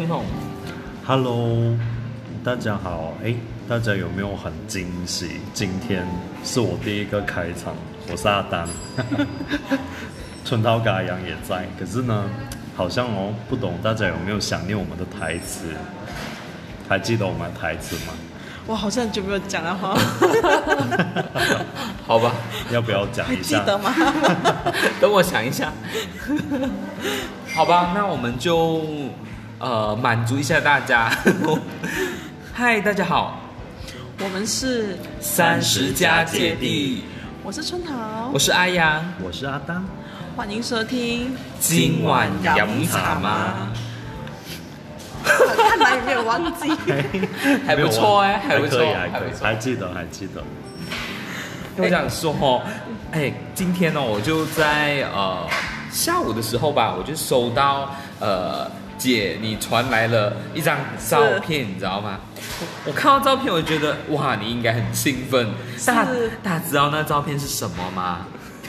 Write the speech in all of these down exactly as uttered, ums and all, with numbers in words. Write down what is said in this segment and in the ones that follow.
筒。 Hello， 大家好。哎，大家有没有很惊喜？今天是我第一个开场，我是阿丹，春涛跟阿阳也在。可是呢，好像哦，不懂大家有没有想念我们的台词？还记得我们的台词吗？ 我好像很久没有讲了哈。 好吧， 要不要讲一下？ 还记得吗？ 等我想一下。好吧，那我们就呃满足一下大家。嗨，大家好， 我们是三十加姐弟， 我是春桃， 我是阿阳， 我是阿丹， 欢迎收听。 今晚饮茶吗？ 看来有没有忘记？ 还不错哎，还不错， 还可以，还记得，还记得。 我想说哦，哎，今天呢，我就在呃下午的时候吧，我就收到呃姐你传来了一张照片，你知道吗？我, 我看到照片，我就觉得哇，你应该很兴奋。大大家知道那照片是什么吗？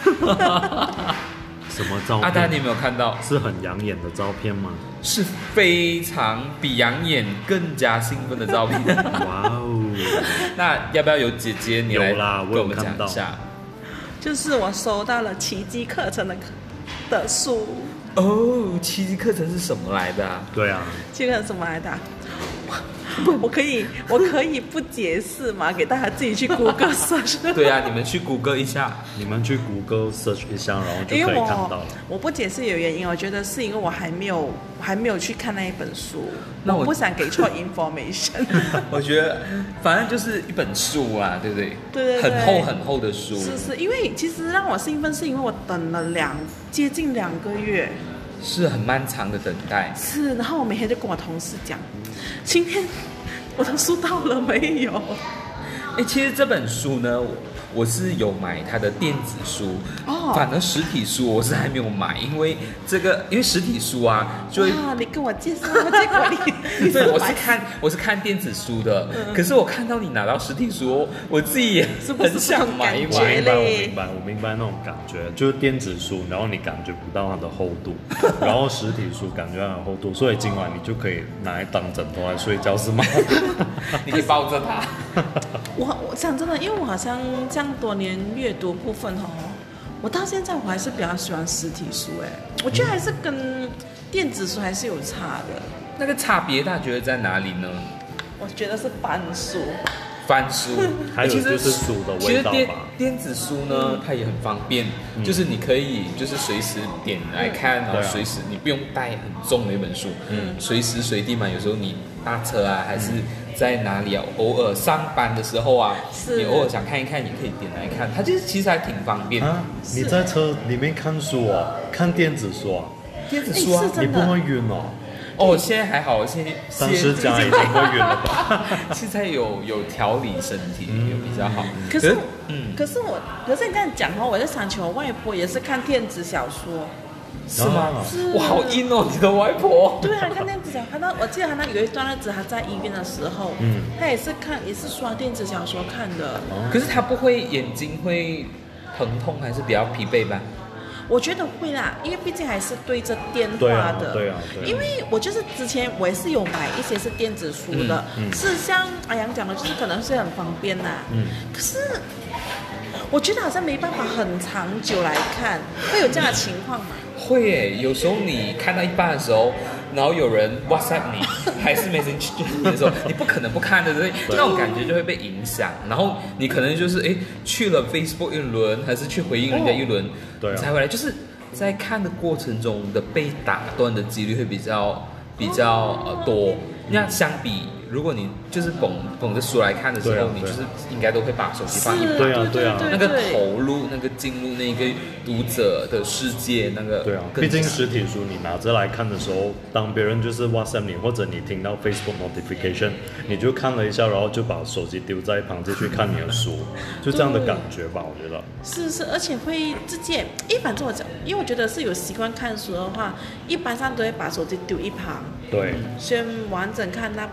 什么照片？ 阿丹，你有没有看到？ 是很养眼的照片吗？ 是非常比养眼更加兴奋的照片。 哇哦！ 那要不要由姐姐你来跟我们讲一下？ 就是我收到了奇迹课程的的书。 哦，奇迹课程是什么来的啊？ 对啊， 奇迹课程什么来的啊？我可以，我可以不解释吗？给大家自己去 Google search。 对啊，你们去谷歌一下， 你们去 Google search 一下，然后就可以看到了。 我不解释有原因，我觉得是因为我还没有还没有去看那一本书， 那 我, 我不想给错 information。 我觉得反正就是一本书啊，对不对？ 对对对， 很厚很厚的书。 是是，因为其实让我兴奋，是因为我等了两接近两个月。 是很漫长的等待。 是，然后我每天就跟我同事讲，今天我的书到了没有？ 哎，其实这本书呢，我我是有买它的电子书，哦，反而实体书我是还没有买，因为这个，因为实体书啊，就会啊，你跟我介绍，结果你， 对，我是看我是看电子书的，嗯、可是我看到你拿到实体书，我自己也是不是很想买一买。 我明白，我明白，我明白那种感觉，就是电子书，然后你感觉不到它的厚度，然后实体书感觉它的厚度，所以今晚你就可以拿来当枕头来睡觉，是吗？ 你可以抱着它。 我我讲真的，因为我好像这样多年阅读部分哦，我到现在我还是比较喜欢实体书哎，我觉得还是跟电子书还是有差的。 那个差别大家觉得在哪里呢？ 我觉得是翻书。 翻书， 还有就是书的味道吧。 其实电电子书呢，嗯、它也很方便，嗯、就是你可以就是随时点来看，然后随时你不用带很重的一本书，嗯，随时随地嘛。有时候你搭车啊，还是在哪里啊，偶尔上班的时候啊，你偶尔想看一看，也可以点来看。它就是其实还挺方便啊。 你在车里面看书哦，看电子书啊？ 电子书啊， 你不会晕哦？ 哦，现在还好，现在三十加已经会晕了吧？ 现在有有调理身体，有比较好。 可是，嗯，可是我，可是你这样讲哦，我就想起我外婆也是看电子小说， 是吗？ 是。 哇，好阴哦，你的外婆。 对啊，看电子小说，那我记得她那有一段日子她在医院的时候，嗯，她也是看，也是刷电子小说看的。 可是她不会眼睛会疼痛，还是比较疲惫吧？ 我觉得会啦，因为毕竟还是对着电话的。 对啊，对啊，对啊。 因为我就是之前我也是有买一些是电子书的，嗯嗯、是像阿阳讲的，就是可能是很方便啦。嗯。可是我觉得好像没办法很长久来看，会有这样的情况吗？ 会耶，有时候你看到一半的时候，然后有人 WhatsApp 你，还是 Message 你的时候，你不可能不看的，对，那种感觉就会被影响。然后你可能就是哎去了 Facebook 一轮，还是去回应人家一轮， 对、哦， 才回来。就是在看的过程中的被打断的几率会比较比较呃多。那相比，如果你就是捧捧着书来看的时候，啊、你就是应该都会把手机放一旁。 对啊，对啊， 那个投入、那个进入那个读者的世界，那个对啊，毕竟实体书你拿着来看的时候，当别人就是 WhatsApp 你，或者你听到 Facebook notification， 你就看了一下，然后就把手机丢在一旁，继续看你的书，就这样的感觉吧，我觉得。 是是，而且会直接，一般这么讲，因为我觉得是有习惯看书的话，一般上都会把手机丢一旁。 对， 先完整看那本书，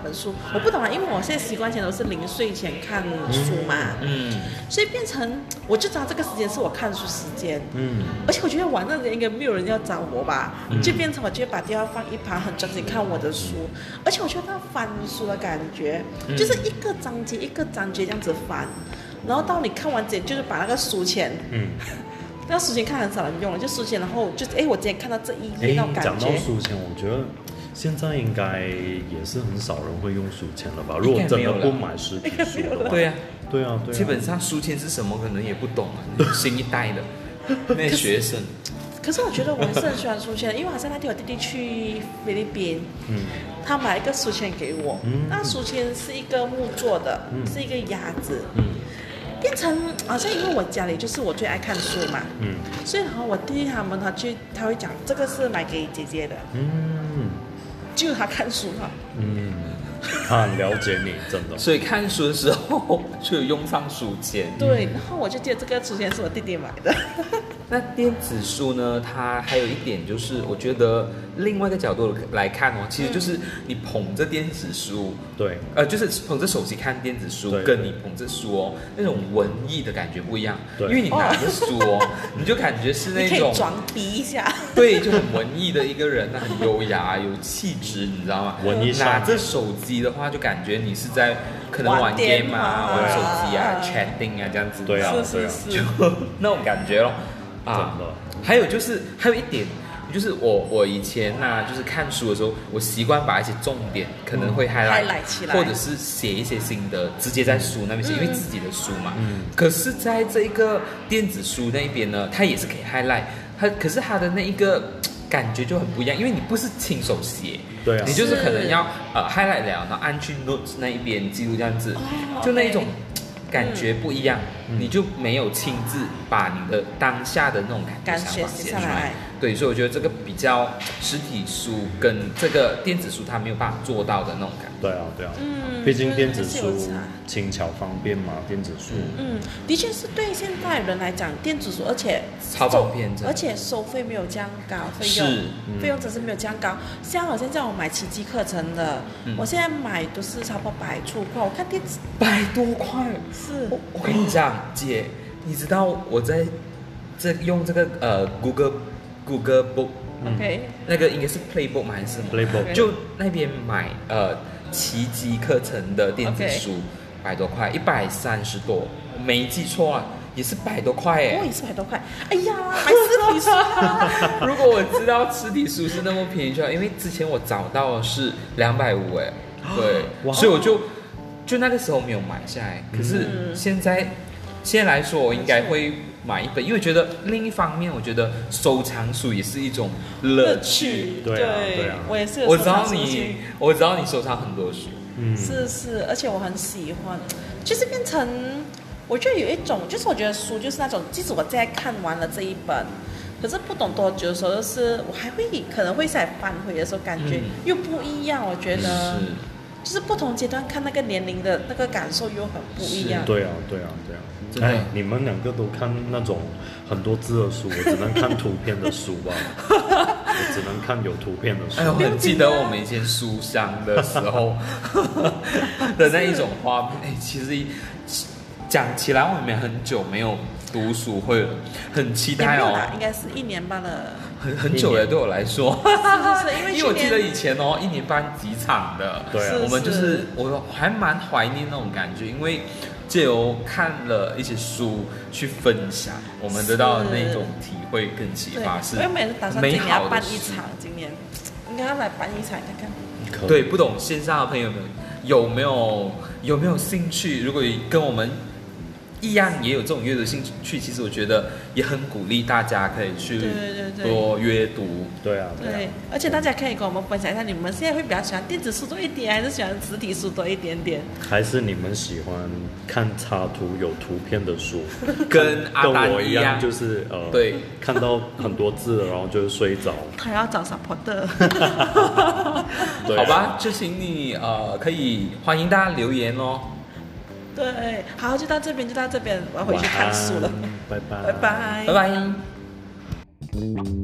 我不懂啊，因为我现在习惯前都是临睡前看书嘛， 嗯， 所以变成我就知道这个时间是我看书时间， 嗯， 而且我觉得晚上应该没有人要找我吧， 嗯就变成我就会把电话放一旁，很专心看我的书，而且我觉得那翻书的感觉， 嗯就是一个章节一个章节这样子翻，然后到你看完结，就是把那个书签， 嗯。 那书签看很少人用了，就书签，然后就哎，我今天看到这一页哎那种，感讲到觉。 书签，我觉得现在应该也是很少人会用书签了吧？如果真的不买实体书的话， 对呀、 对啊，对啊， 基本上书签是什么可能也不懂啊，新一代的那些学生。 可是我觉得我还是很喜欢书签的，因为好像那天我弟弟去菲律宾， 嗯他买一个书签给我， 嗯那书签是一个木做的， 嗯是一个鸭子， 嗯变成好像因为我家里就是我最爱看书嘛， 嗯所以然后我弟弟他们他去他会讲这个是买给姐姐的， 嗯就他看书哈， 嗯，他很了解你，真的。 所以看书的时候就有用上书签。 对，然后我就记得这个书签是我弟弟买的， 那电子书呢？它还有一点就是，我觉得另外一个角度来看哦，其实就是你捧着电子书， 对， 呃，就是捧着手机看电子书， 对跟你捧着书哦，那种文艺的感觉不一样。 对因为你拿着书哦，你就感觉是你那种可以装逼一下， 对，就很文艺的一个人，他很优雅，有气质，你知道吗？ 文艺少女拿着手机的话，就感觉你是在可能玩玩电 game 啊、 话玩手机啊、chatting 啊这样子。 对啊， 是对啊， 是是， 那种感觉咯。啊， 真的还有就是还有一点，就是我我以前呐、就是看书的时候，我习惯把一些重点可能会 highlight，、 highlight 起来或者是写一些心得，直接在书那边写，因为自己的书嘛。 嗯可是在这一个电子书那一边呢，它也是可以 highlight，它可是它的那一个感觉就很不一样，因为你不是亲手写。 对啊你就是是可能要呃 highlight 了，然后按去 notes 那一边记录这样子， 哦就那一种 OK 感觉不一样， 嗯你就没有亲自把你的当下的那种感觉感觉想法写出写下来来。对，所以我觉得这个比较实体书跟这个电子书它没有办法做到的那种感觉。 对啊，对啊。 嗯， 毕竟电子还是有书差轻巧方便嘛，电子书。 嗯，的确是对现代人来讲，电子书而且超方便真的而且收费没有这样高，费是用嗯费用真是没有这样高。像好像叫我买奇迹课程的， 嗯我现在买都是差不多百出块，我看电子百多块， 是我我跟你讲，姐，你知道我在这用这个呃 Google Google Book OK， 那个应该是 Playbook 吗还是什么 Playbook 就那边买呃奇迹课程的电子书百多块，一百三十多，我没记错啊，也是百多块我哎。 也是百多块。哎呀，买实体书啊！ 如果我知道实体书是那么便宜就好，因为之前我找到的是两百五哎，对， 哇所以我就就那个时候没有买下来。可是嗯现在现在来说，我应该会买一本，因为觉得另一方面，我觉得收藏书也是一种乐趣。 对啊对啊我也是有我知道收藏书你去， 我知道你收藏很多书， 嗯， 是是，而且我很喜欢，就是变成，我觉得有一种，就是我觉得书就是那种，即使我现在看完了这一本，可是不懂多久的时候，就是我还会可能会再翻回的时候，感觉嗯又不一样。我觉得， 是就是不同阶段看那个年龄的那个感受又很不一样。 对啊，对啊，对啊。 真的哎，你们两个都看那种很多字的书，我只能看图片的书吧，我只能看有图片的书。 哎，我很记得我们以前书香的时候的那一种画面。哎，其实讲起来，我们也很久没有读书会了，很期也待哦没有啦，，应该是一年半了。 很很久了，对我来说。 是是是，因为因为我记得去年以前哦，一年半几场的， 对啊是我们就是我还蛮怀念那种感觉，因为借由看了一些书去分享，我们得到的那种体会跟启对， 发是我原本打算美今年要好的事。 办一场，今年应该要来办一场看看。 可以对，不懂线上的朋友们有没有有没有兴趣？如果跟我们一样也有这种阅读兴趣，其实我觉得也很鼓励大家可以去对对对对多阅读。 对啊，对对啊。， 而且大家可以跟我们分享一下，你们现在会比较喜欢电子书多一点，还是喜欢实体书多一点点？ 还是你们喜欢看插图有图片的书， 跟阿跟丹我一样， 一样就是呃， 对， 看到很多字了，然后就是睡着。 他要找 supporter。 对啊好吧，就请你呃可以欢迎大家留言哦。 对，好，就到这边，就到这边，我要回去看书了。 晚安拜拜， 拜拜， 拜拜。